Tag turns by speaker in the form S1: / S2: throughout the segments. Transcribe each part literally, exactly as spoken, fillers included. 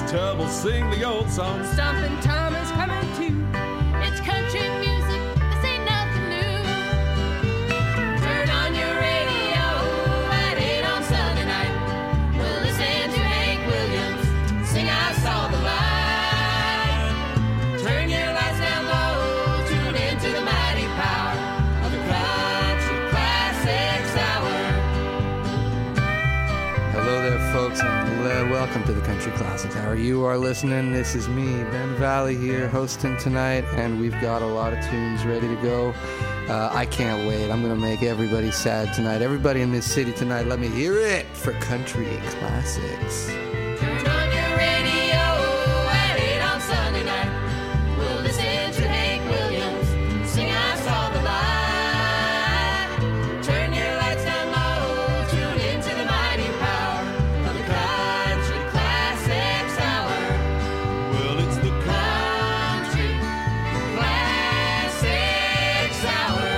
S1: tub will sing the old song.
S2: Stompin' Tom is coming too. It's country music, this ain't nothing new. Turn on your radio at eight on Sunday night. We'll listen to Hank Williams sing I Saw the Light. Turn your lights down low, tune into the mighty power of the Country Classics Hour.
S3: Hello there, folks, and welcome to the Country Classics Hour. You are listening. This is me, Ben Valley, here hosting tonight, and we've got a lot of tunes ready to go. Uh, I can't wait. I'm going to make everybody sad tonight. Everybody in this city tonight, let me hear it for Country Classics.
S2: Turn on your radio at eight on Sunday night. We'll listen to Hank Williams sing I Saw the Light. Turn your lights down low, tune into the mighty power of the Country Classics Hour.
S1: Well, it's the
S2: Country Classics Hour.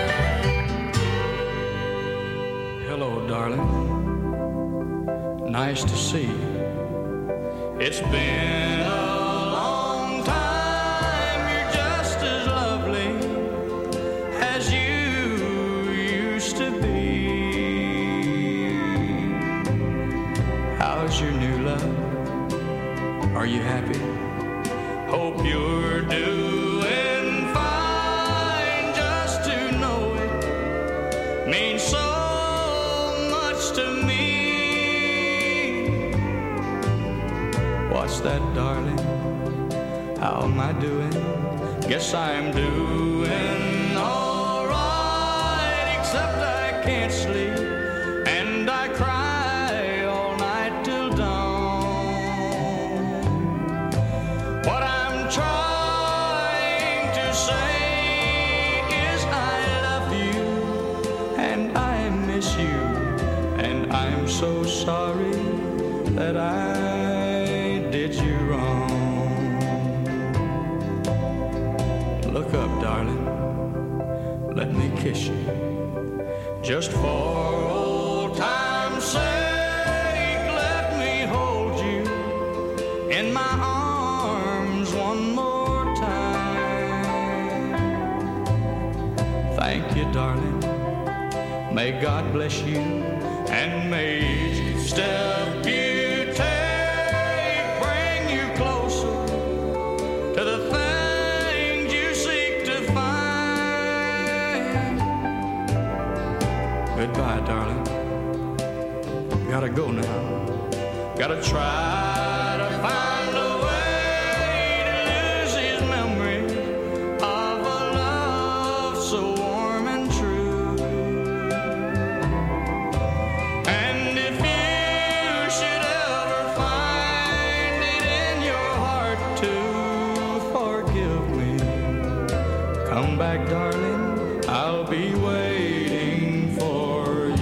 S4: Hello, darling. Nice to see you. It's been a long time. You're just as lovely as you used to be. How's your new love? Are you happy? Hope you're doing fine. Just to know it means so much to me. What's that, darling? How am I doing? Guess I'm doing all right, except I can't sleep and I cry all night till dawn. What I'm trying to say is I love you and I miss you, and I'm so sorry that I did you wrong. Look up, darling, let me kiss you, just for old time's sake. Let me hold you in my arms one more time. Thank you, darling. May God bless you, and may each step you take bring you closer to the things you seek to find. Goodbye, darling. Gotta go now. Gotta try to find a way to lose his memory of a love so warm and true. And if you should ever find it in your heart to forgive me, come back, darling, I'll be waiting for you.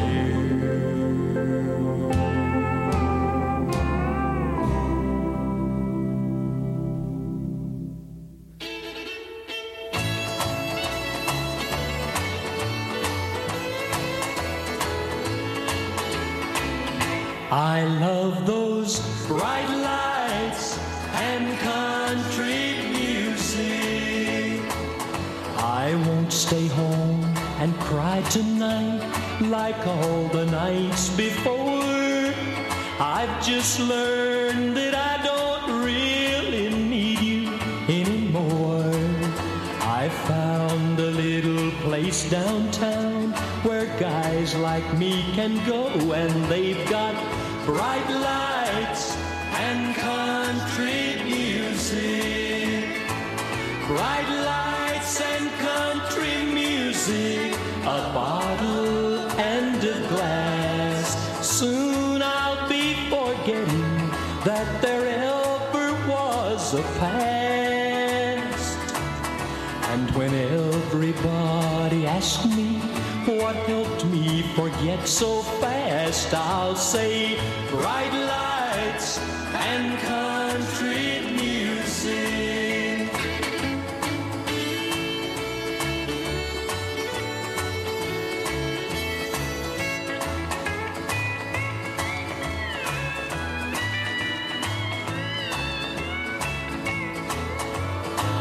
S5: I love those bright lights and country music. I won't stay home and cry tonight like all the nights before. I've just learned that I don't really need you anymore. I found a little place downtown where guys like me can go, and they've got bright lights and country music. Bright lights and country music, a bottle and a glass. Soon I'll be forgetting that there ever was a past. And when everybody asks me what helped me forget so fast, I'll say bright lights and country music.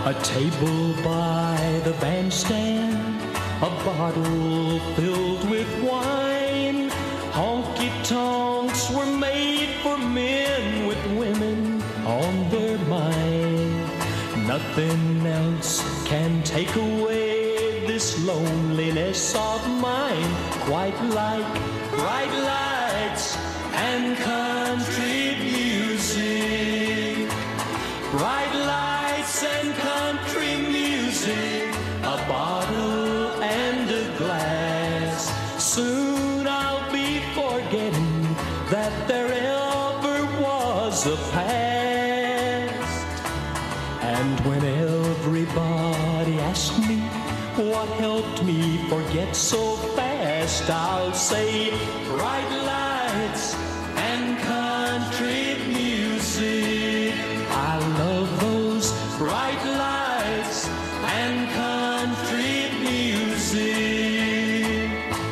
S5: A table by the bandstand, a bottle filled with wine. Honky-tonks were made for men with women on their mind. Nothing else can take away this loneliness of mine, quite like bright lights and country music. Bright lights and country music, a bottle and a glass. Soon I'll be forgetting that there ever was a past. And when everybody asks me what helped me forget so fast, I'll say bright lights and country music. I love those bright lights and country music.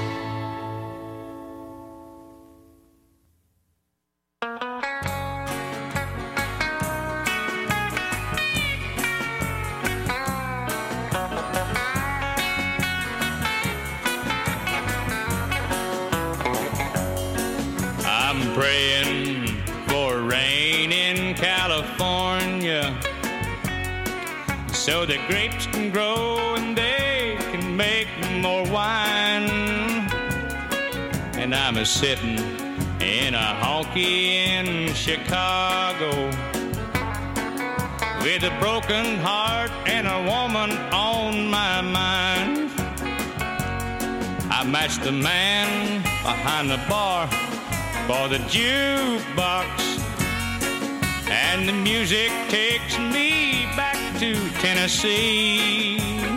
S4: I'm praying for rain in California, so the grapes can grow and they can make more wine. And I'm a sitting in a honky in Chicago with a broken heart and a woman on my mind. I match the man behind the bar for the jukebox, and the music takes me back to Tennessee.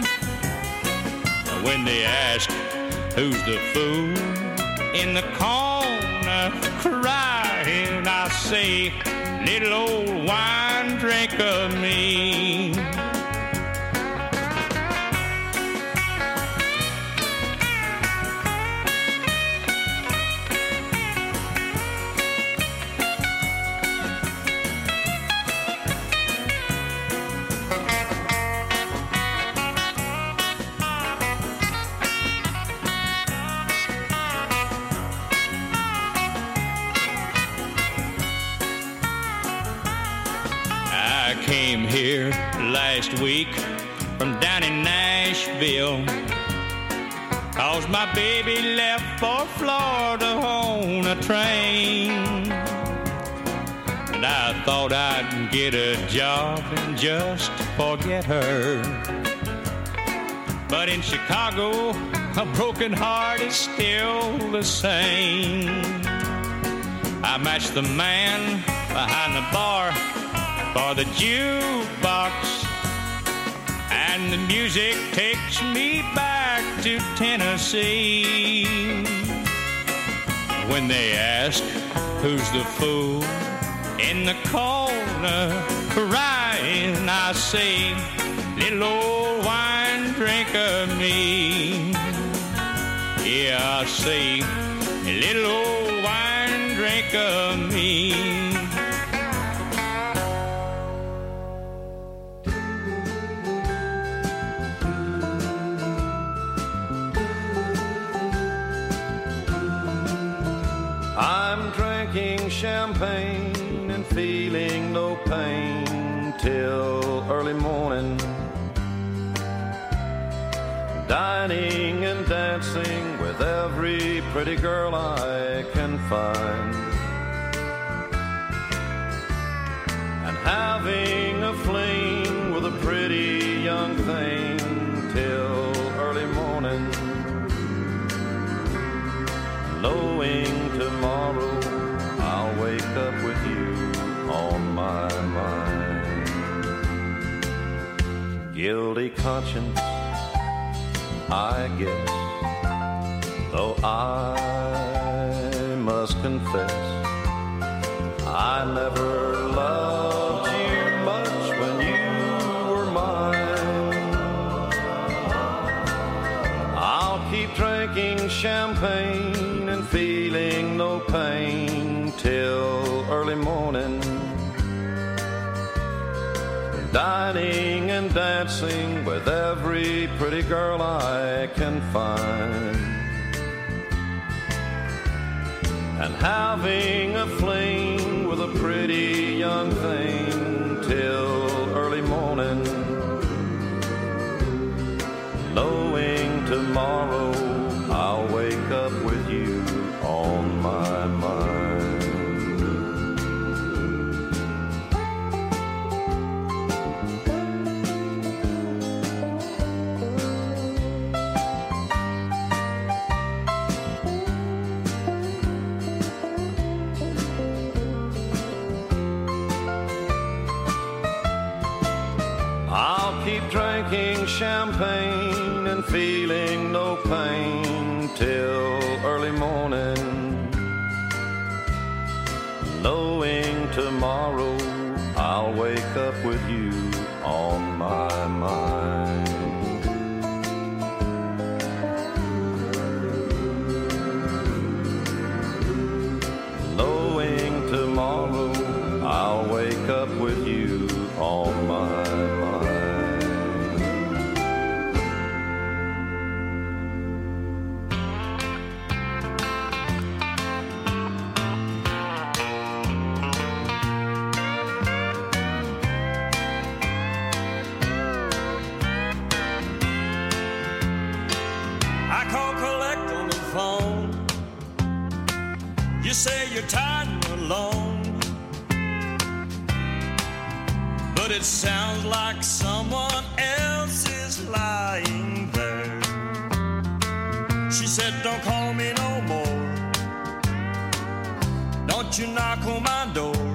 S4: When they ask who's the fool in the corner crying, I say, little old wine drinker me. I came here last week from down in Nashville, 'cause my baby left for Florida on a train. And I thought I'd get a job and just forget her. But in Chicago, a broken heart is still the same. I matched the man behind the bar for the jukebox, and the music takes me back to Tennessee. When they ask who's the fool in the corner crying, I say, little old wine drinker me. Yeah, I say, little old wine drinker me.
S1: I'm drinking champagne and feeling no pain till early morning, dining and dancing with every pretty girl I can find, and having a fling with a pretty young thing till early morning, knowing tomorrow I'll wake up with you on my mind. Guilty conscience, I guess, though I must confess I never loved you much when you were mine. I'll keep drinking champagne and feeling no pain till early morning, dining and dancing with every pretty girl I can find, and having a fling with a pretty young thing till early morning, knowing tomorrow I'll wake up with you on my mind. I'll keep drinking champagne and feeling no pain till early morning, knowing tomorrow I'll wake up with you on my mind. Knowing tomorrow I'll wake up with you on my mind.
S5: You say you're tired and alone, but it sounds like someone else is lying there. She said, don't call me no more, don't you knock on my door.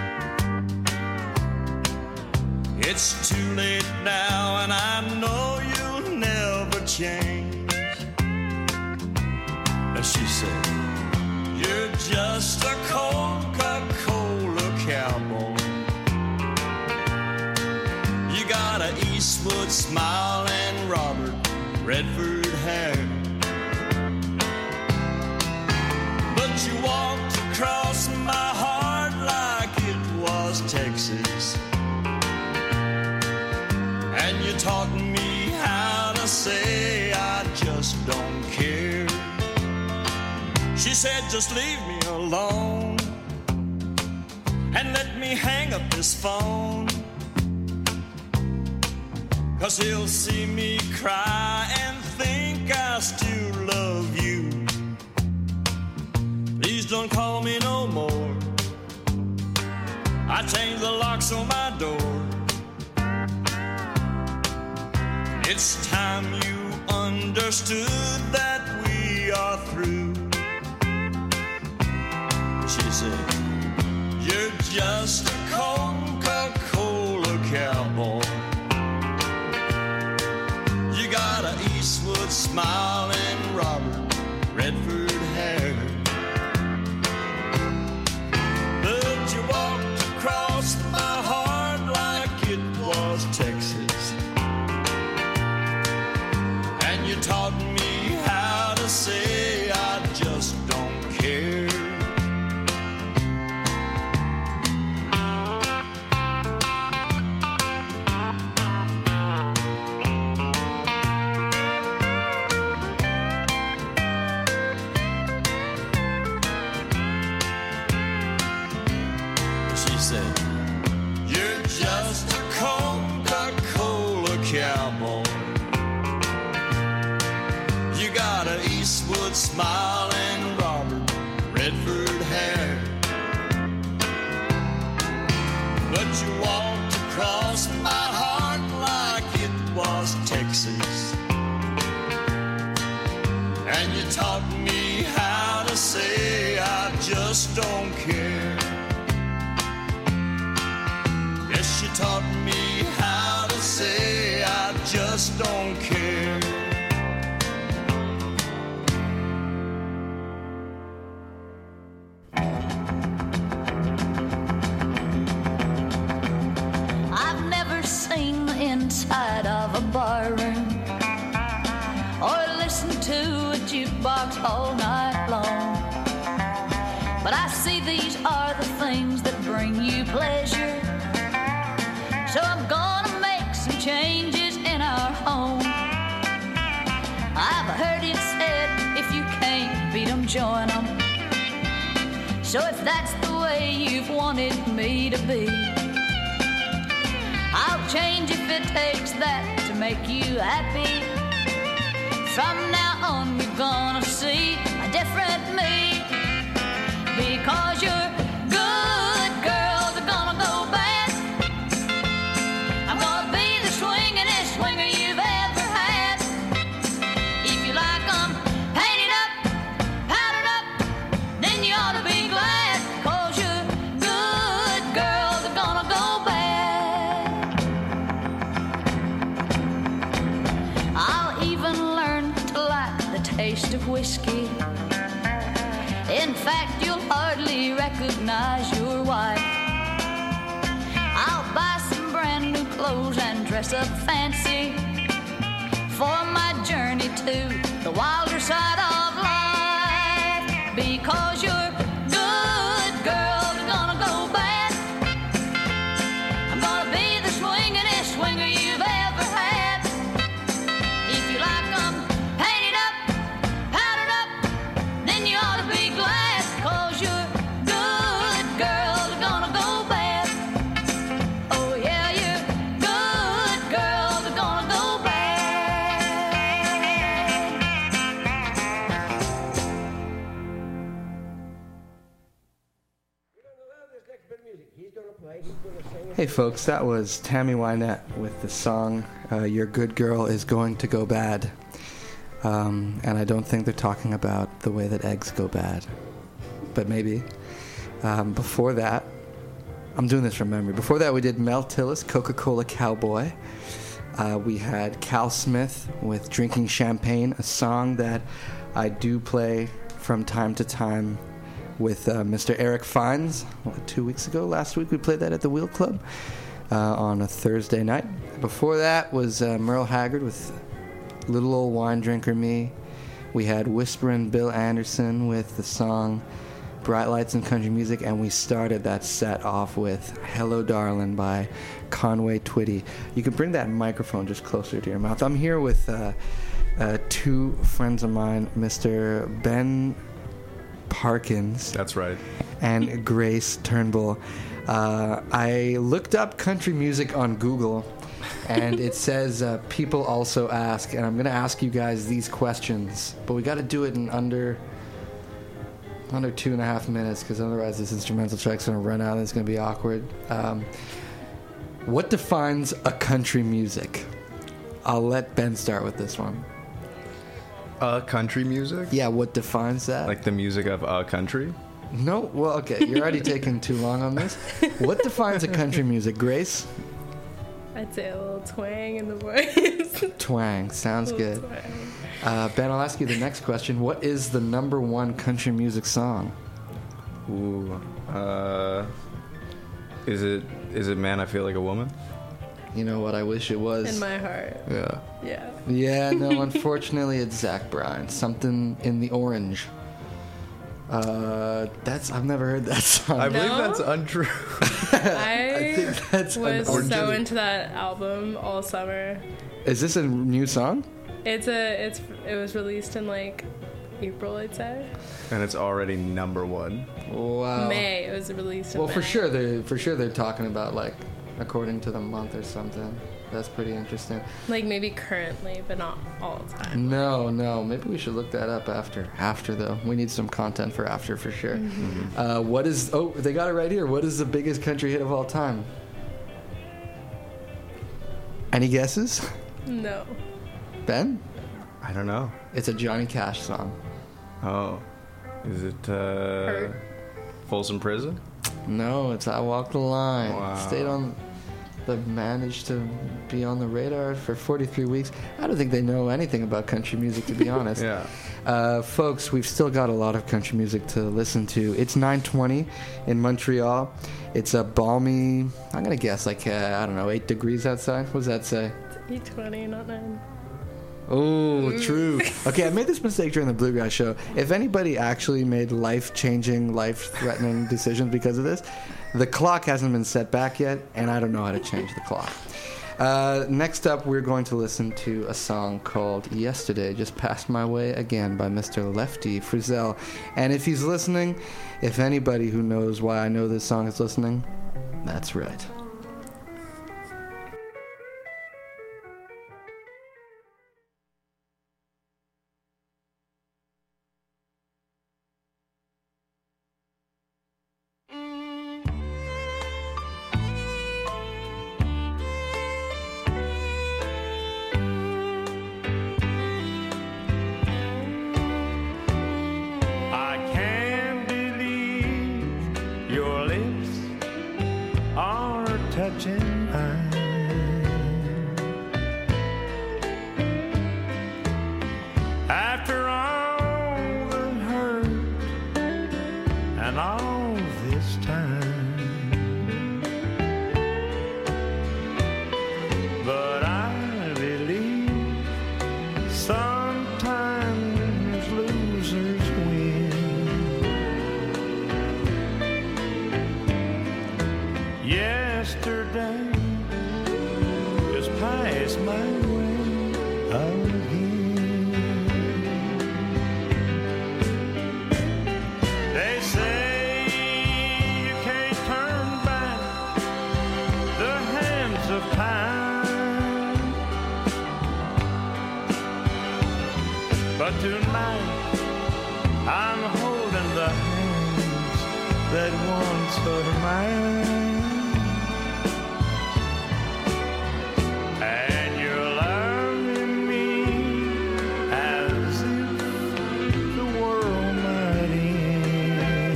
S5: It's too late now and I know you'll never change. And she said, you're just a Coca-Cola cowboy. You got a Eastwood smile and Robert Redford hair, but you walked across my heart like it was Texas, and you taught me how to say I just don't care. She said, just leave me alone and let me hang up this phone, 'cause he'll see me cry and think I still love you. Please don't call me no more, I changed the locks on my door. It's time you understood that we are through. She said, you're just a Coca-Cola cowboy. You got an Eastwood smile and Robert Redford hair, but you walked across my heart like it was Texas, and you taught me how to say I just don't care. You're just a Coca-Cola cowboy. You got an Eastwood smile and Robert Redford hair, but you walked across my heart like it was Texas, and you taught me how to say I just don't care. She taught me how to say I just don't care.
S2: I've never seen the inside of a barroom or listened to a jukebox all night long, but I see these are the things that bring you pleasure. So I'm
S6: So if that's the way you've wanted me to be, I'll change if it takes that to make you happy. From now on you're gonna see a different me, because you're good girls are gonna go bad. I'm gonna be the swingin'est swinger you've ever had. If you like 'em painted up, powdered up, then you ought to be glad, 'cause your good girls are gonna go bad. I'll even learn to like the taste of whiskey. In fact, you'll hardly recognize your wife. I'll buy some brand new clothes and dress up fancy for my journey to the wilder side of life, because your good girls are gonna go bad. I'm gonna be the swingin'est swinger you've ever had. If you like 'em painted up, powdered up, then you ought to be glad, 'cause your good girls are gonna go bad. Oh yeah, your good girls are gonna go
S3: Hey folks, that was Tammy Wynette with the song uh, Your Good Girl Is Going to Go Bad. Um, and I don't think they're talking about the way that eggs go bad. But maybe. Um, before that, I'm doing this from memory. Before that, we did Mel Tillis, Coca-Cola Cowboy. Uh, we had Cal Smith with Drinking Champagne, a song that I do play from time to time with uh, Mister Eric Fines. What, two weeks ago, last week, we played that at the Wheel Club uh, on a Thursday night. Before that was uh, Merle Haggard with Little Old Wine Drinker Me. We had Whisperin' Bill Anderson with the song Bright Lights in Country Music, and we started that set off with Hello Darlin' by Conway Twitty. You can bring that microphone just closer to your mouth. I'm here with uh, uh, two friends of mine, Mister Ben Parkins.
S7: That's right.
S3: And Grace Turnbull. Uh, I looked up country music on Google, and it says uh, people also ask, and I'm going to ask you guys these questions, but we got to do it in under under two and a half minutes, because otherwise this instrumental track's going to run out and it's going to be awkward. Um, what defines a country music? I'll let Ben start with this one.
S7: Uh, country music?
S3: Yeah, what defines that?
S7: Like the music of a country?
S3: No? Well, okay, you're already taking too long on this. What defines a country music, Grace?
S8: I'd say a little twang in the voice.
S3: Twang, sounds good.
S8: Twang.
S3: Uh, Ben, I'll ask you the next question. What is the number one country music song?
S7: Ooh. Uh, is it, is it Man, I Feel Like a Woman?
S3: You know what? I wish it was.
S8: In my heart.
S3: Yeah.
S8: Yeah.
S3: Yeah, no, unfortunately it's Zach Bryan. Something in the Orange. Uh, that's I've never heard that song.
S7: I believe
S8: No?
S7: that's untrue.
S8: I,
S3: I think that's
S8: was
S3: an
S8: so
S3: Orange.
S8: into that album all summer.
S3: Is this a new song?
S8: It's a it's it was released in like April, I'd say.
S7: And it's already number one.
S3: Wow.
S8: May. It was released in
S3: Well,
S8: May.
S3: for sure, they for sure they're talking about like according to the month or something. That's pretty interesting.
S8: Like maybe currently, but not all the time.
S3: No, no. Maybe we should look that up after. After though, we need some content for after for sure.
S8: Mm-hmm.
S3: Uh, what is? Oh, they got it right here. What is the biggest country hit of all time? Any guesses,
S8: No.
S3: Ben?
S7: I don't know.
S3: It's a Johnny Cash song.
S7: Oh. Is it, uh...
S8: Hurt.
S7: Folsom Prison?
S3: No, it's I Walk the Line.
S7: Wow.
S3: Stayed on. They've managed to be on the radar for forty-three weeks. I don't think they know anything about country music, to be honest.
S7: Yeah.
S3: Uh, folks, we've still got a lot of country music to listen to. It's nine twenty in Montreal. It's a balmy, I'm going to guess, like, uh, I don't know, eight degrees outside. What does that say?
S8: eight twenty, not nine.
S3: Oh, true. Okay, I made this mistake during the Bluegrass show. If anybody actually made life-changing, life-threatening decisions because of this, the clock hasn't been set back yet, and I don't know how to change the clock. Uh, next up, we're going to listen to a song called Yesterday Just Passed My Way Again by Mister Lefty Frizzell. And if he's listening, if anybody who knows why I know this song is listening, that's right.
S4: I can't believe your lips are touching mine. After all the hurt and all this time, but I believe sometimes losers win. Yesterday just passed my way again. They say you can't turn back the hands of time, but tonight I'm holding the hands that once were mine. And you're loving me as if the world might end.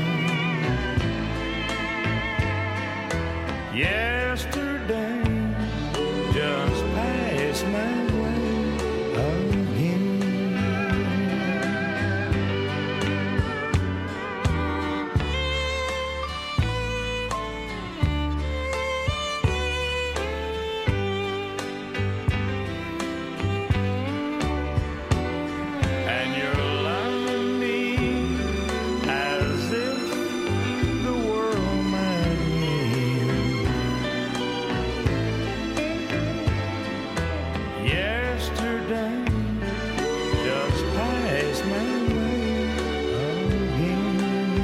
S4: Yesterday just passed my way again. And you're loving me as if the world might end. Yesterday just passed my way again.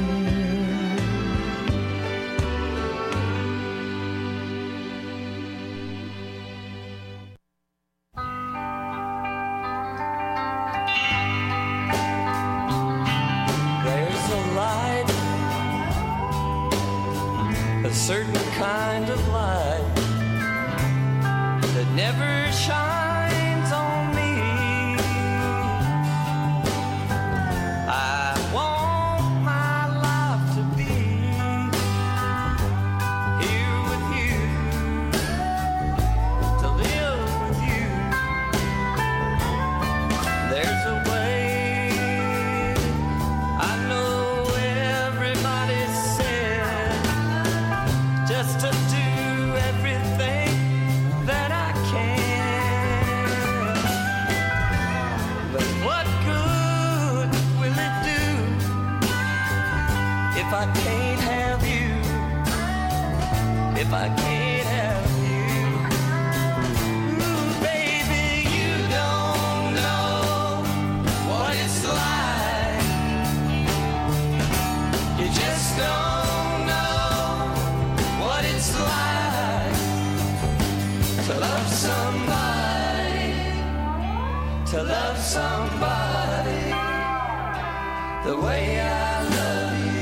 S9: There's a light, a certain kind of light that never shines on me. I want my life to be here with you, to live with you. There's a way I know everybody said, just to do everything that I can. But what good will it do if I can't have you? If I can't have you? Ooh, baby, you don't know what it's like. You just don't know what it's like to love somebody, to love somebody the way I love you.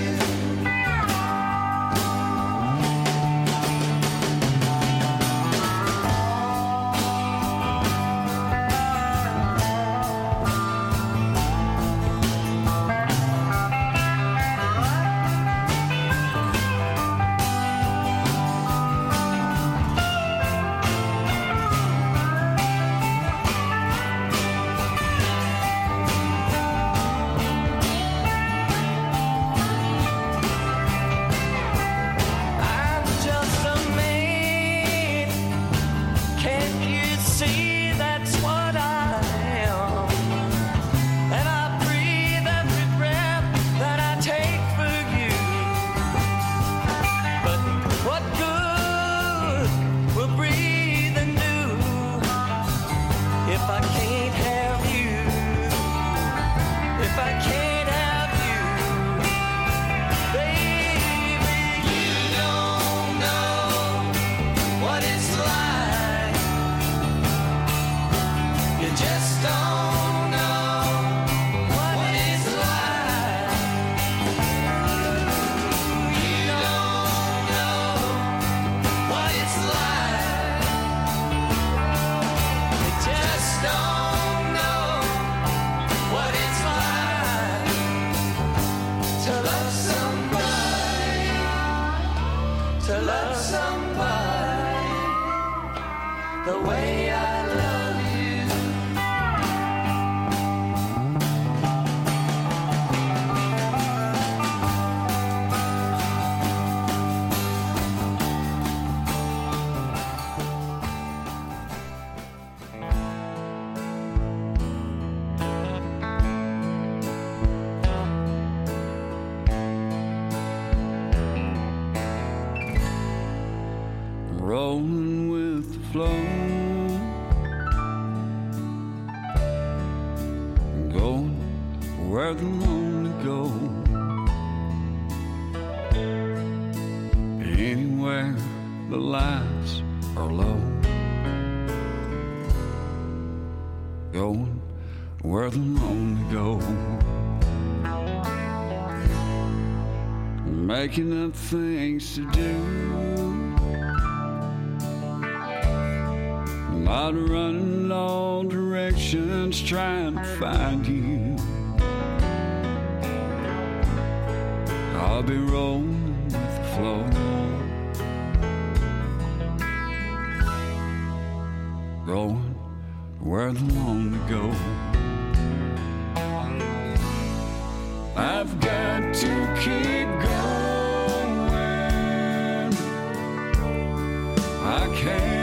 S9: the way I love you.
S4: Rolling with the flow, going where the lonely go, anywhere the lights are low, going where the lonely go, making up things to do. Not running in all directions trying to find you. I'll be rolling with the flow, going where the lonely go. I've got to keep going. I can't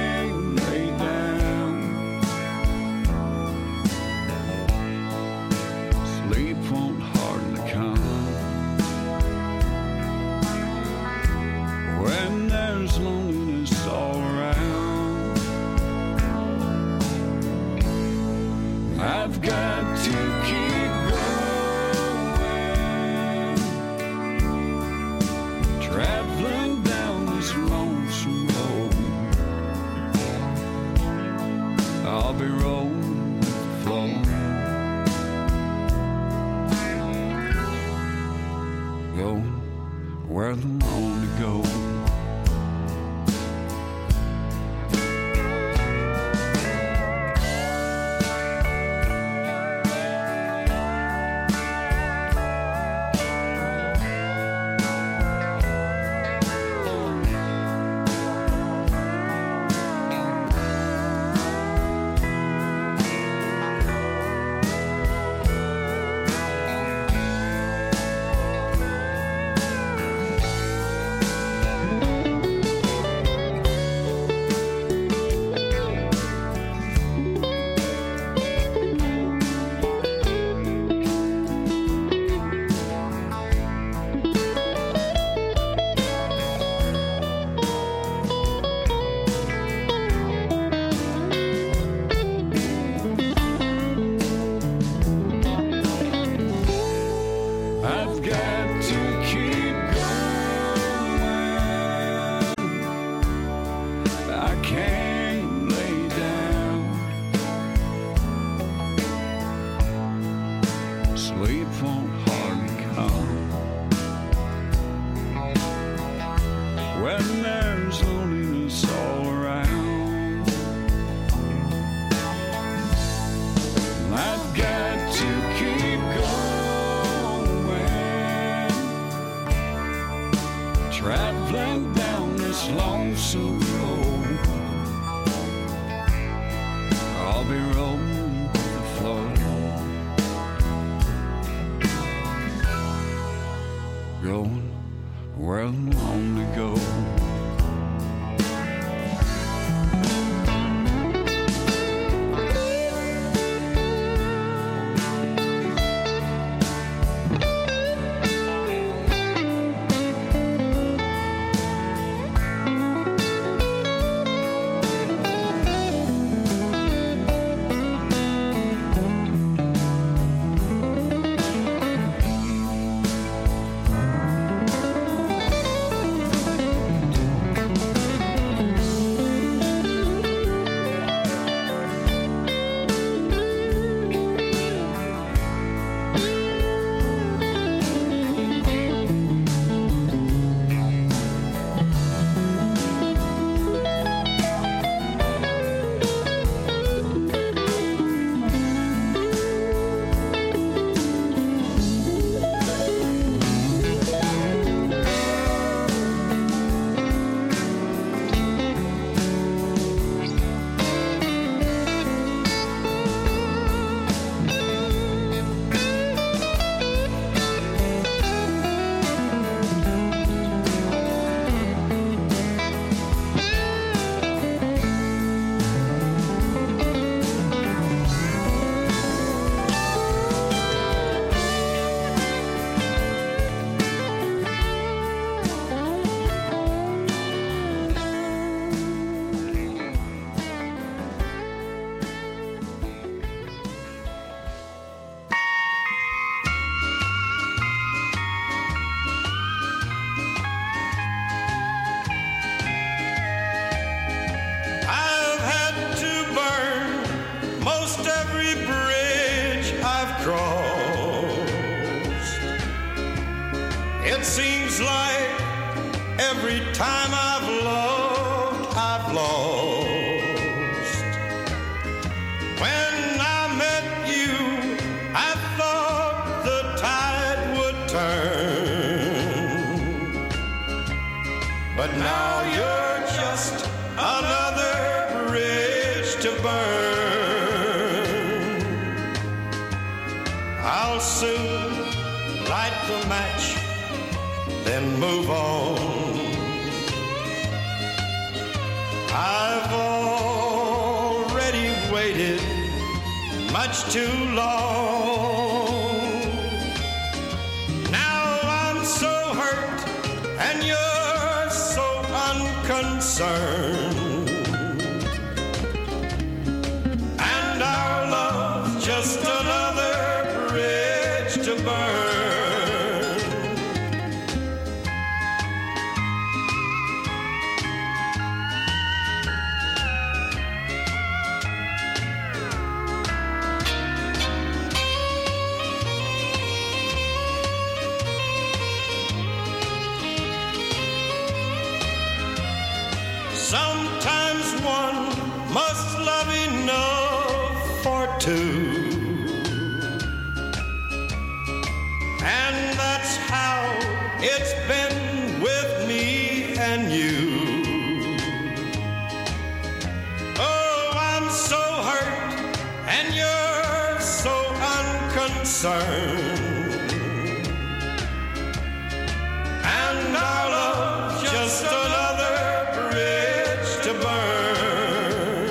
S4: loneliness all around. I've got to keep going, traveling down this lonesome road. I'll be rolling with the flow, going where the lonely go.
S5: seems like every time I've loved, I've lost. When I met you, I thought the tide would turn. But now you're just another bridge to burn. I'll soon light the match, then move on. I've already waited much too long. Now I'm so hurt and you're so unconcerned. And our love's just another bridge to burn. Sometimes one must love enough for two, and that's how it's been with me and you. Oh, I'm so hurt and you're so unconcerned, and our love's just another to burn.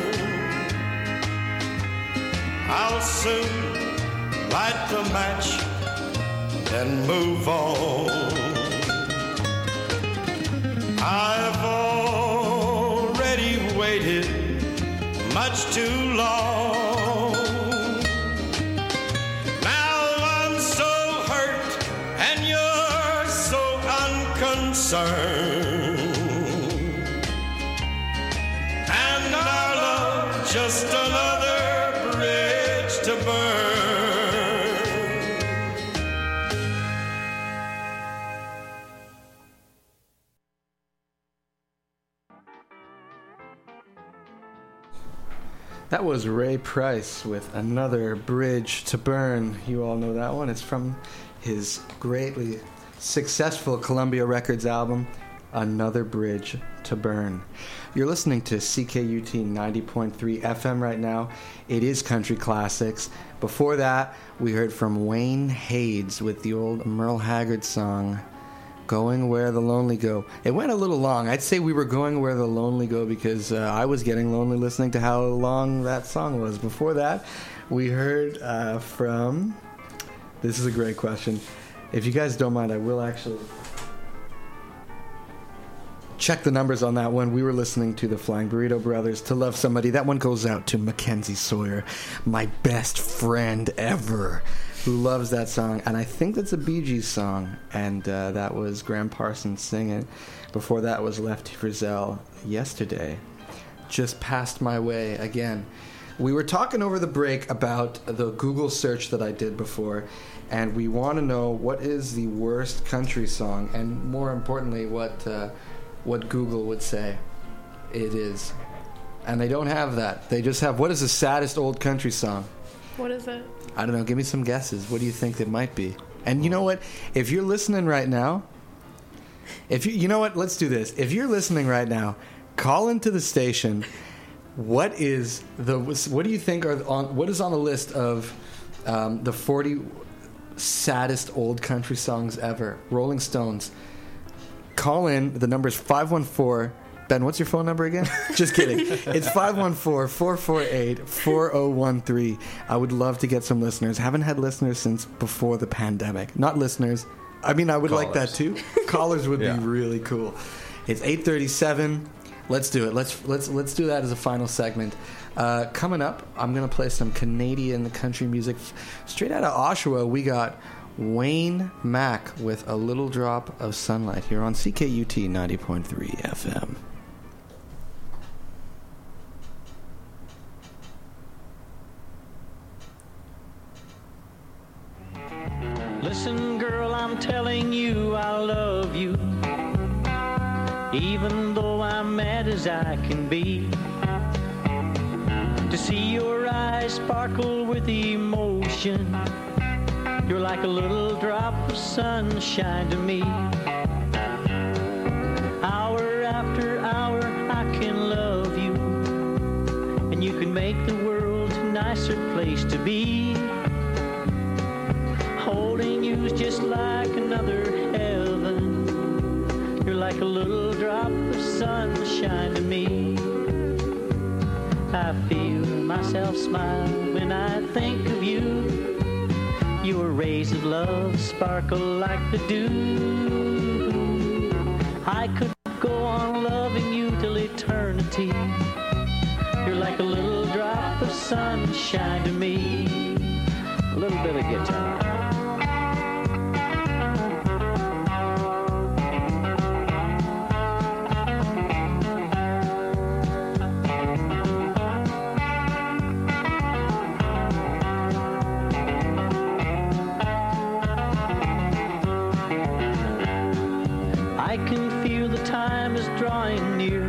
S5: I'll soon light the match, then move on. I've already waited much too long. Now I'm so hurt and you're so unconcerned. Just another bridge to burn.
S3: That was Ray Price with Another Bridge to Burn. You all know that one. It's from his greatly successful Columbia Records album, Another Bridge to Burn. You're listening to C K U T ninety point three F M right now. It is Country Classics. Before that, we heard from Wayne Hades with the old Merle Haggard song, Going Where the Lonely Go. It went a little long. I'd say we were going where the lonely go because uh, I was getting lonely listening to how long that song was. Before that, we heard uh, from... This is a great question. If you guys don't mind, I will actually... check the numbers on that one. We were listening to the Flying Burrito Brothers, To Love Somebody. That one goes out to Mackenzie Sawyer, my best friend ever, who loves that song. And I think that's a Bee Gees song. And uh, that was Graham Parsons singing. Before that was Lefty Frizzell, Yesterday. Just Passed My Way again. We were talking over the break about the Google search that I did before. And we want to know what is the worst country song. And more importantly, what... Uh, what Google would say it is. And they don't have that. They just have, what is the saddest old country song?
S8: What is it?
S3: I don't know. Give me some guesses. What do you think it might be? And you know what? If you're listening right now, if you, you know what? Let's do this. If you're listening right now, call into the station. What is the, what do you think are on, what is on the list of um, the forty saddest old country songs ever? Rolling Stones. Call in. The number is five one four. Ben, what's your phone number again? Just kidding. It's five one four, four four eight, four zero one three. I would love to get some listeners. Haven't had listeners since before the pandemic. Not listeners. I mean, I would Callers. like that too. Callers would yeah. be really cool. It's eight thirty-seven. Let's do it. Let's let's let's do that as a final segment. Uh, coming up, I'm going to play some Canadian country music. Straight out of Oshawa, we got Wayne Mack with A Little Drop of Sunlight here on C K U T ninety point three F M.
S10: Listen, girl, I'm telling you I love you, even though I'm mad as I can be. To see your eyes sparkle with emotion, you're like a little drop of sunshine to me. Hour after hour I can love you, and you can make the world a nicer place to be. Holding you's just like another heaven, you're like a little drop of sunshine to me. I feel myself smile when I think of you. Your rays of love sparkle like the dew. I could go on loving you till eternity. You're like a little drop of sunshine to me. A little bit of guitar. I can feel the time is drawing near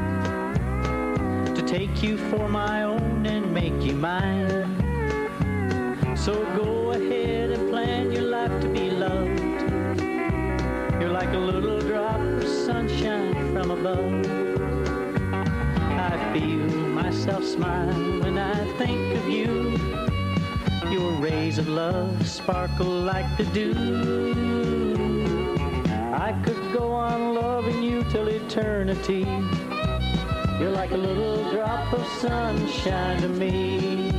S10: to take you for my own and make you mine. So go ahead and plan your life to be loved. You're like a little drop of sunshine from above. I feel myself smile when I think of you. Your rays of love sparkle like the dew. I could go on loving you till eternity. You're like a little drop of sunshine to me.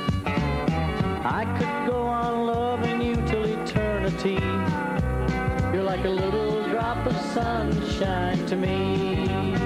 S10: I could go on loving you till eternity. You're like a little drop of sunshine to me.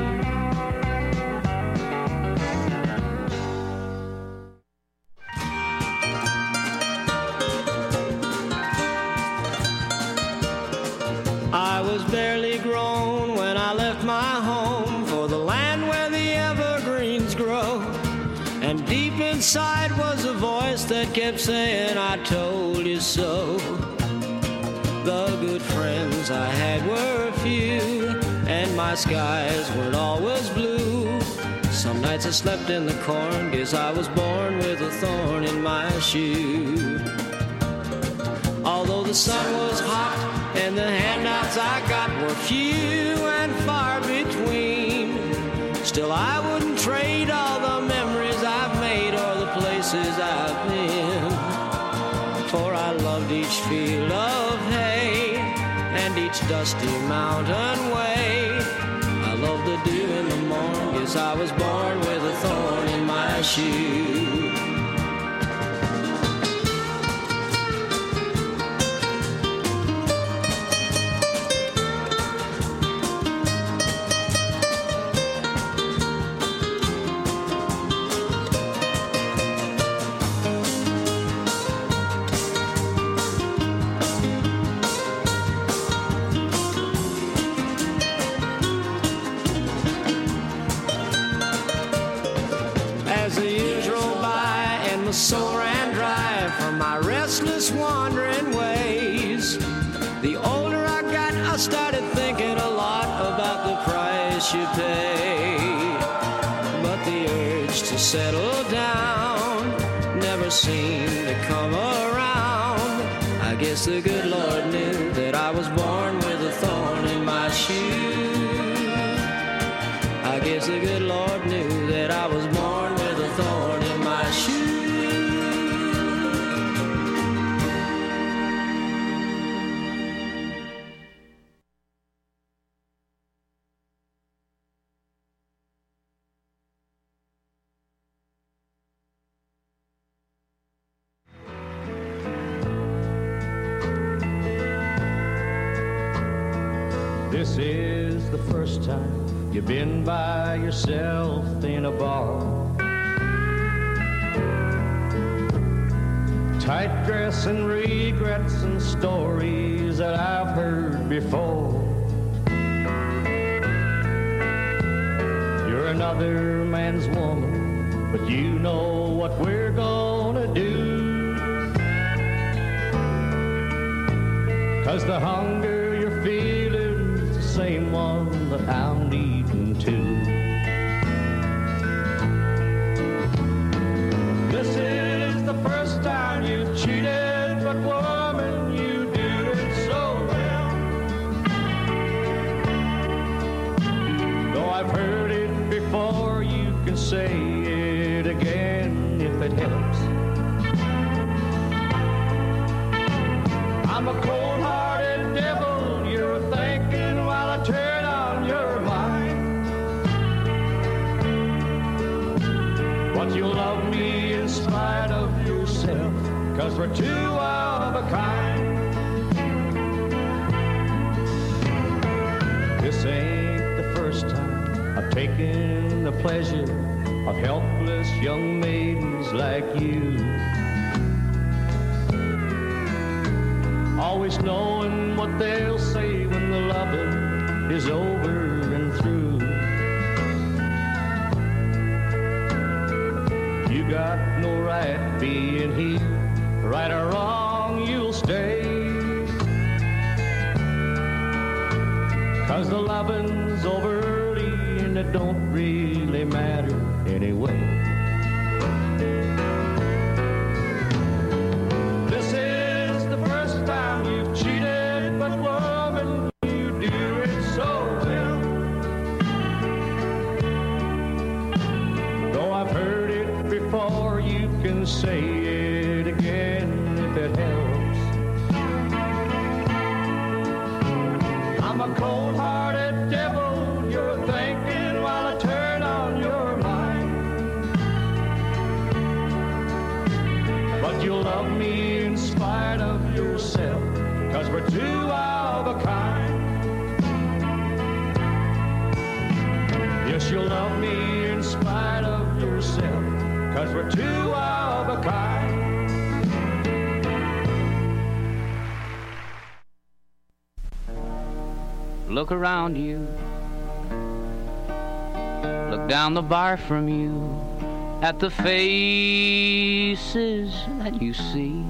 S11: I was barely grown when I left my home for the land where the evergreens grow. And deep inside was a voice that kept saying, I told you so. The good friends I had were few, and my skies weren't always blue. Some nights I slept in the corn, guess I was born with a thorn in my shoe. Although the sun was hot and the handouts I got were few and far between, still I wouldn't trade all the memories I've made or the places I've been. For I loved each field of hay and each dusty mountain way. I loved the dew in the morn, guess I was born with a thorn in my shoe. The soul ran dry from my restless wandering ways. The older I got, I started thinking a lot about the price you pay. But the urge to settle down never seemed to come around. I guess the good Lord knew that I was born with a thorn in my shoe. I guess the good Lord knew that I was born with a thorn in my shoe.
S4: This is the first time you've been by yourself in a bar. Tight dress and regrets and stories that I've heard before. You're another man's woman, but you know what we're gonna do.
S10: 'cause the hunger you're feeling's the same one that I'm needing too. This is the first time you've cheated, but woman, you do it so well. Though I've heard it before, you can say it again if it helps. I'm a cold-hearted devil, you're thinking while I turn on your mind. But you'll love me in spite of yourself, 'cause we're two of a kind. This ain't the first time I've taken the pleasure of helpless young maidens like you. Always knowing what they'll say when the loving is over and through. You got no right being here, right or wrong, you'll stay. 'Cause the loving's over early and it don't really matter anyway. This is the first time you've cheated, but woman, you do it so well. Though I've heard it before, you can say it again if it helps. I'm a cold-hearted devil, you're thinking while I turn on your mind. But you'll love me in spite of yourself, 'cause we're two of a kind. Yes, you'll love me in spite of yourself, 'cause we're two of a kind.
S12: Look around you. Look down the bar from you at the faces that you see.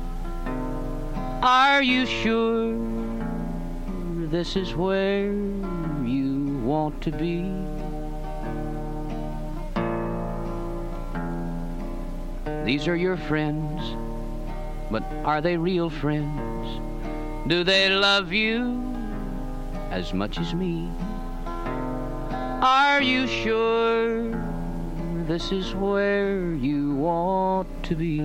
S12: Are you sure this is where you want to be? These are your friends, but are they real friends? Do they love you as much as me? Are you sure this is where you want to be?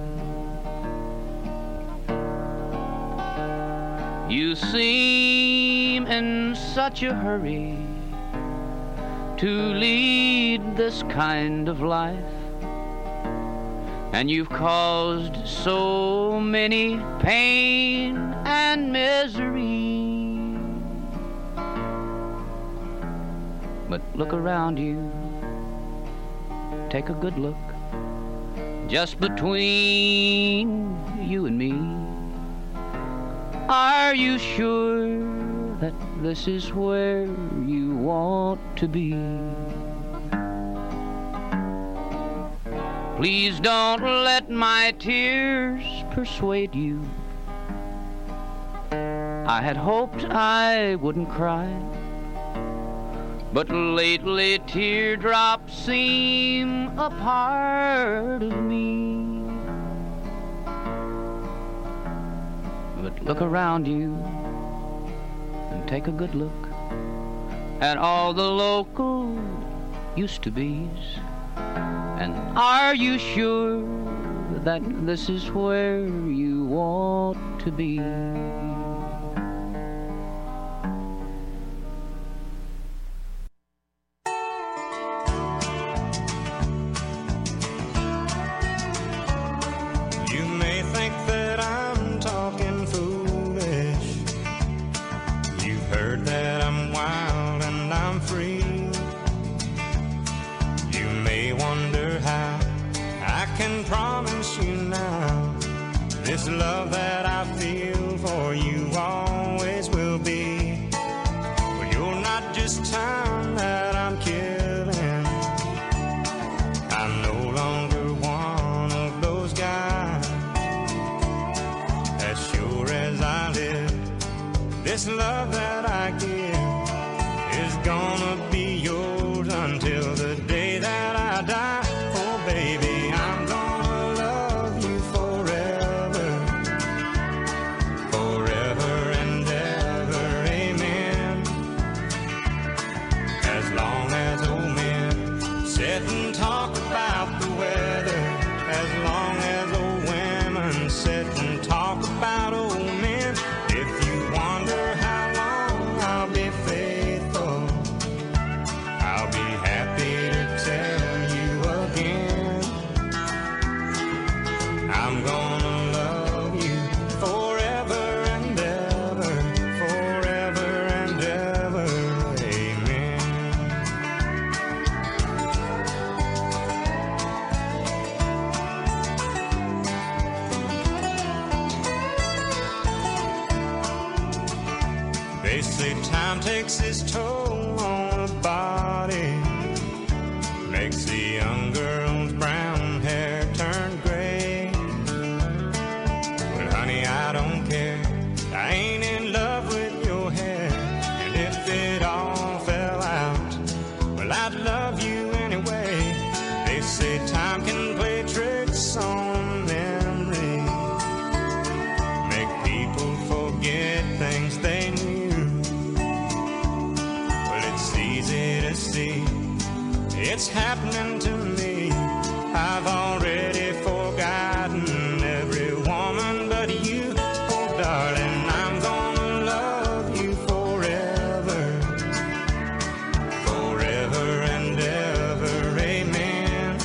S12: You seem in such a hurry to lead this kind of life, and you've caused so many pain and misery. But look around you, take a good look, just between you and me. Are you sure that this is where you want to be? Please don't let my tears persuade you. I had hoped I wouldn't cry, but lately teardrops seem a part of me. But look around you and take a good look at all the local used-to-bes. And are you sure that this is where you want to be?
S13: This love that I feel for you always will be. But you're not just time that I'm killing. I'm no longer one of those guys. As sure as I live, this love that I give is gonna be yours until the day that I die. Oh, baby, I'm gonna love you forever, forever and ever, amen. As long as old men sit and talk about the weather, as long as old women sit and talk about old men, if you wonder how long I'll be faithful, I'll be happy to tell you again. I'm gonna love you forever and ever, forever and ever, amen. They say time takes its toll on a body, makes the young girl's brown hair turn gray. But honey, I don't care, I ain't in love with your hair. And if it all fell out, well, I'd love you anyway. They say time can play tricks on memory, make people forget things they knew. Well, it's easy to see, it's happening to me. I've already forgotten every woman but you. Oh, darling, I'm gonna love you forever, forever and ever, amen.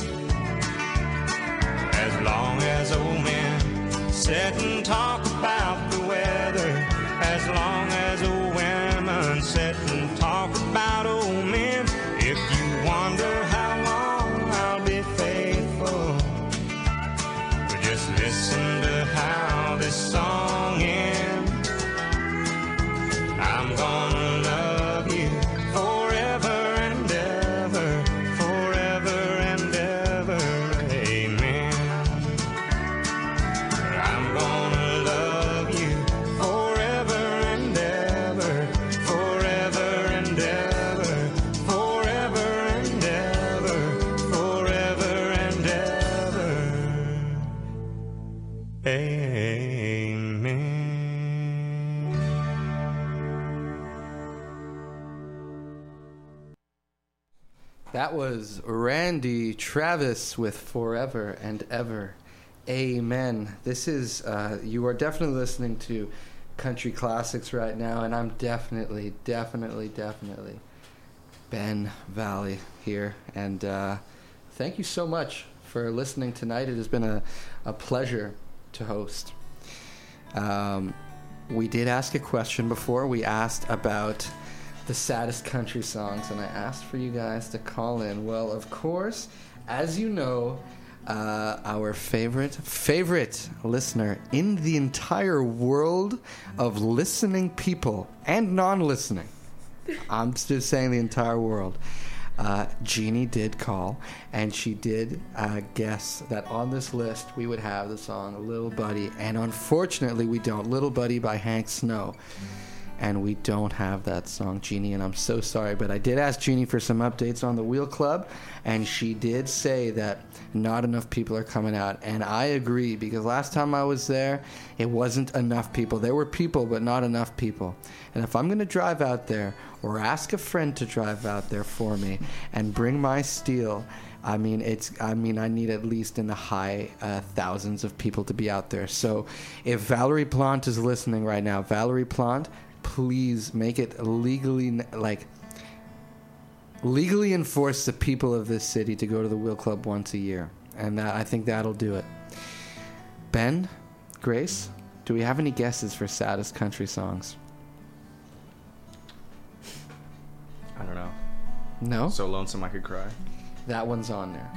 S13: As long as old men sit and talk about the weather, as long as old women sit and talk about old men, if you wonder how long I'll be faithful, well, just listen to how this song ends. I'm gonna love you forever and ever, forever and ever, amen. I'm gonna love you forever and ever, forever and ever, forever and ever, forever and ever, amen.
S3: That was Randy Travis with Forever and Ever. Amen. This is, uh, you are definitely listening to country classics right now, and I'm definitely, definitely, definitely Ben Valley here. And uh, thank you so much for listening tonight. It has been a, a pleasure to host. Um, we did ask a question before. We asked about the saddest country songs, and I asked for you guys to call in. Well, of course, as you know, uh, our favorite, favorite listener in the entire world of listening people and non-listening, I'm just saying the entire world, uh, Jeannie did call, and she did uh, guess that on this list we would have the song Little Buddy, and unfortunately we don't. Little Buddy by Hank Snow. And we don't have that song, Jeannie, and I'm so sorry. But I did ask Jeannie for some updates on the Wheel Club, and she did say that not enough people are coming out. And I agree, because last time I was there, it wasn't enough people. There were people, but not enough people. And if I'm going to drive out there, or ask a friend to drive out there for me, and bring my steel, I mean, it's. I mean, I need at least in the high uh, thousands of people to be out there. So if Valerie Plante is listening right now, Valerie Plante, please make it legally, like, legally enforce the people of this city to go to the Wheel Club once a year. And that, I think that'll do it. Ben, Grace, do we have any guesses for saddest country songs?
S7: I don't know.
S3: No?
S7: So Lonesome I Could Cry.
S3: That one's on there.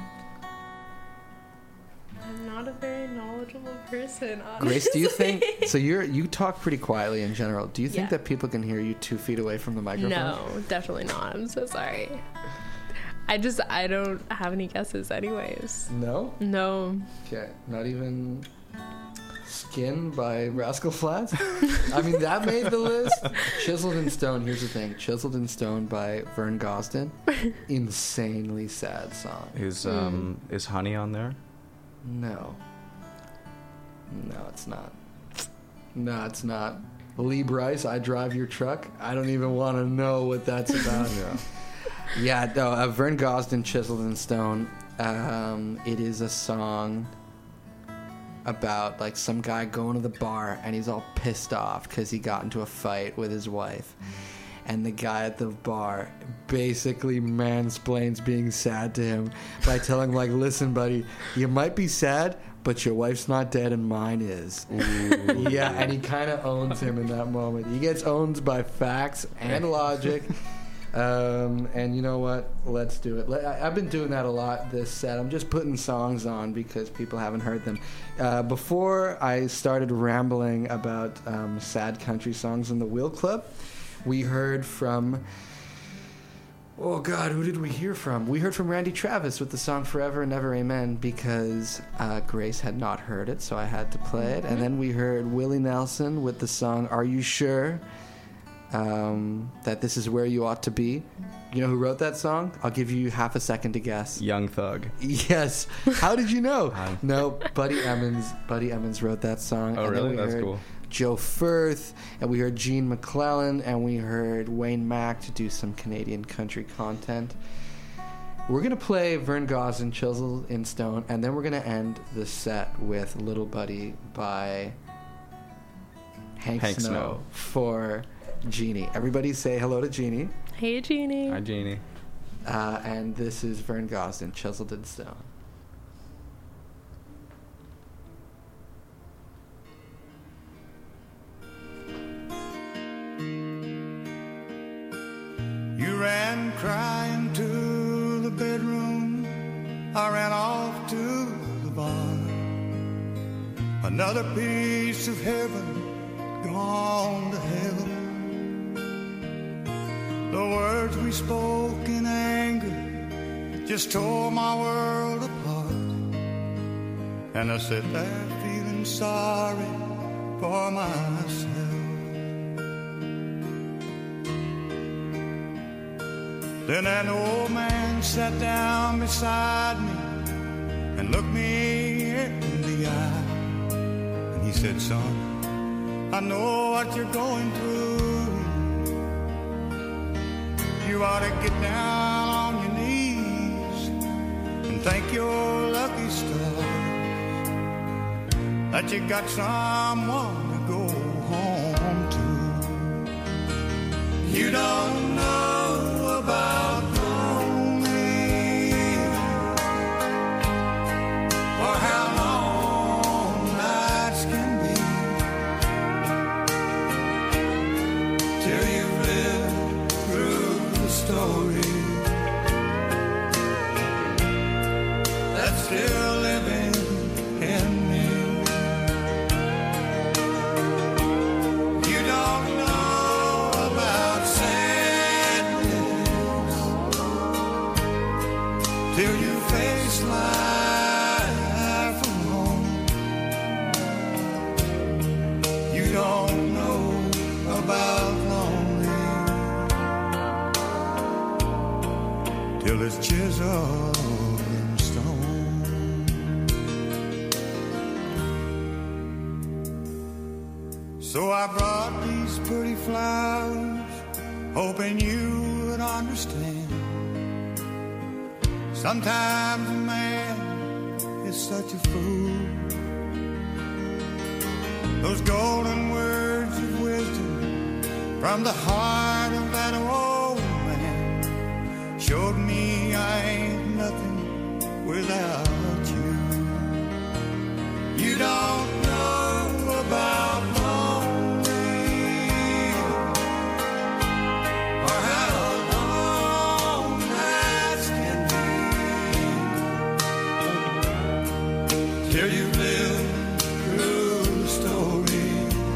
S8: I'm not a very knowledgeable person, honestly.
S3: Grace, do you think, so you're, you talk pretty quietly in general. Do you think
S8: Yeah.
S3: that people can hear you two feet away from the microphone?
S8: No, definitely not. I'm so sorry. I just, I don't have any guesses anyways.
S3: No?
S8: No.
S3: Okay, not even... Skin by Rascal Flatts. I mean, that made the list. Chiseled in Stone. Here's the thing. Chiseled in Stone by Vern Gosdin. Insanely sad song.
S7: Is um
S8: Hmm.
S7: is Honey on there?
S3: No. No, it's not. No, it's not. Lee Bryce, I Drive Your Truck. I don't even want to know what that's about.
S7: Yeah.
S3: Yeah, no, uh, Vern Gosdin, Chiseled in Stone. Um, it is a song about like some guy going to the bar and he's all pissed off because he got into a fight with his wife. And the guy at the bar basically mansplains being sad to him by telling him, like, listen, buddy, you might be sad, but your wife's not dead and mine is. Yeah, and he kind of owns him in that moment. He gets owned by facts and logic. Um, and you know what? Let's do it. Let, I, I've been doing that a lot this set. I'm just putting songs on because people haven't heard them. Uh, before I started rambling about um, sad country songs in the Wheel Club, we heard from, oh God, who did we hear from? We heard from Randy Travis with the song Forever and Ever Amen because uh, Grace had not heard it, so I had to play it. And then we heard Willie Nelson with the song Are You Sure um, That This Is Where You Ought to Be? You know who wrote that song? I'll give you half a second to guess.
S7: Young Thug.
S3: Yes. How did you know? No, Buddy Emmons. Buddy Emmons wrote that song.
S7: Oh,
S3: and then
S7: really?
S3: we
S7: That's
S3: heard
S7: cool.
S3: Joe Firth, and we heard Gene McClellan, and we heard Wayne Mack to do some Canadian country content. We're going to play Vern Gosdin, Chiseled in Stone, and then we're going to end the set with Little Buddy by Hank,
S7: Hank
S3: Snow,
S7: Snow.
S3: for Jeannie. Everybody say hello to Jeannie.
S8: Hey, Jeannie.
S7: Hi, Jeannie.
S3: Uh, and this is Vern Gosdin, Chiseled in Stone.
S5: You ran crying to the bedroom. I ran off to the bar. Another piece of heaven gone to hell. The words we spoke in anger just tore my world apart. And I sat there feeling sorry for myself. Then an old man sat down beside me and looked me in the eye. And he said, son, I know what you're going through. You ought to get down on your knees and thank your lucky stars that you got someone to go home to. You don't know about lonely or how long nights can be till you've lived through the story that's still living in me. You don't know about sadness till you face life alone. You don't know about lonely till it's chiseled in stone. So I brought these pretty flowers, hoping you would understand. Sometimes a man is such a fool. Those golden words of wisdom from the heart of that old man showed me I ain't nothing without you. You don't know about lonely or how long nights can be till you've lived through the story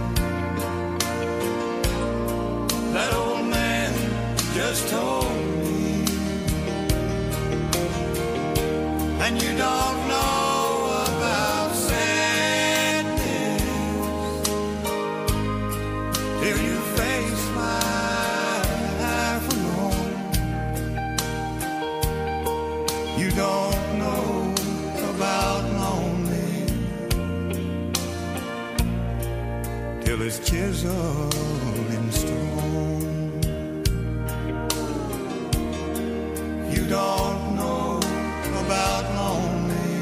S5: that old man just told me. And you don't know about sadness it's chiseled in stone. You don't know about lonely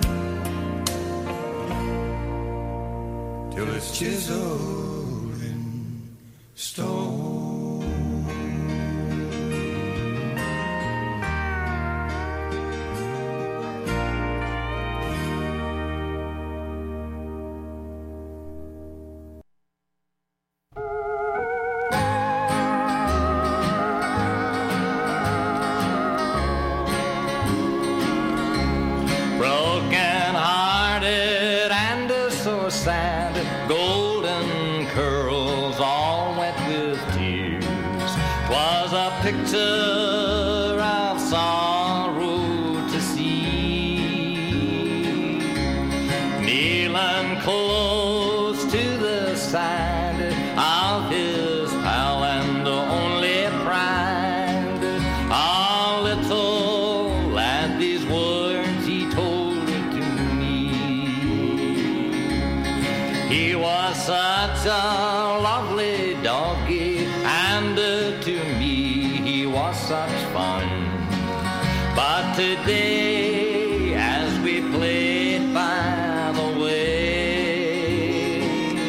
S5: till it's chiseled in stone.
S11: Broken-hearted and so sad, golden curls all wet with tears. 'Twas a picture of sorrow to see. Kneeling close to the side of his pal and only pride, a little lad, these words he told to me. He was such a lovely doggy, and uh, to me he was such fun. But today, as we played by the way,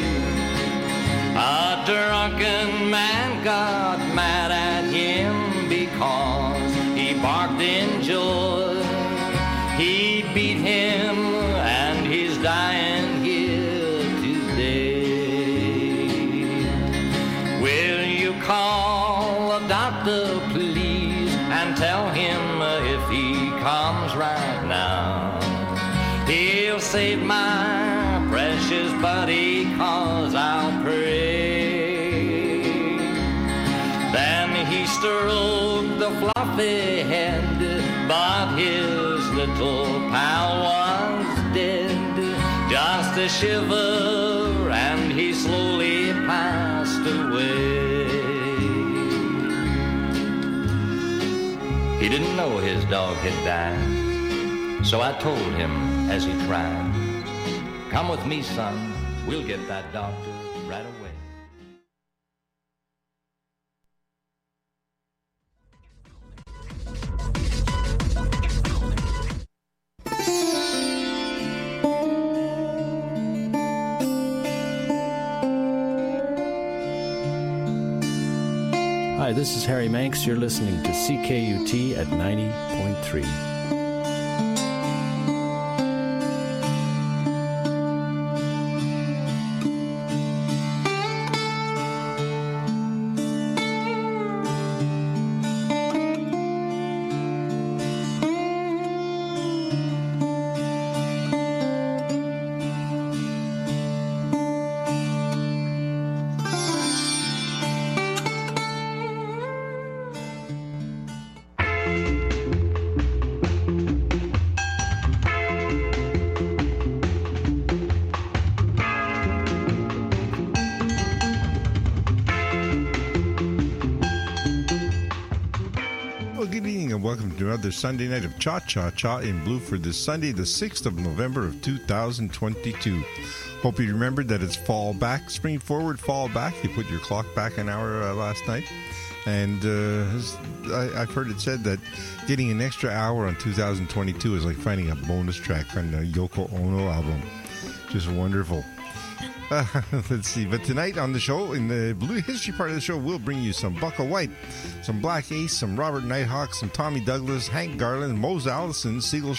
S11: a drunken man got mad at him because he barked in joy. He beat him and he's dying here today. Will you call a doctor, please, and tell him if he comes right now, he'll save my precious buddy, 'cause I'll pray. Then he stroked the fluffy head, but his little pal was dead. Just a shiver, and he slowly passed away. He didn't know his dog had died, so I told him as he cried, "Come with me, son, we'll get that doctor right away."
S14: Hi, this is Harry Manx. You're listening to C K U T at ninety point three.
S15: Another Sunday night of Cha Cha Cha in Blue for this Sunday, the sixth of November of two thousand twenty-two. Hope you remembered that it's fall back, spring forward, fall back. You put your clock back an hour uh, last night. And uh, I, I've heard it said that getting an extra hour on two thousand twenty-two is like finding a bonus track on the Yoko Ono album. Just wonderful. Uh, let's see. But tonight on the show, in the Blue History part of the show, we'll bring you some Bucka White, some Black Ace, some Robert Nighthawk, some Tommy Douglas, Hank Garland, Mose Allison, Siegel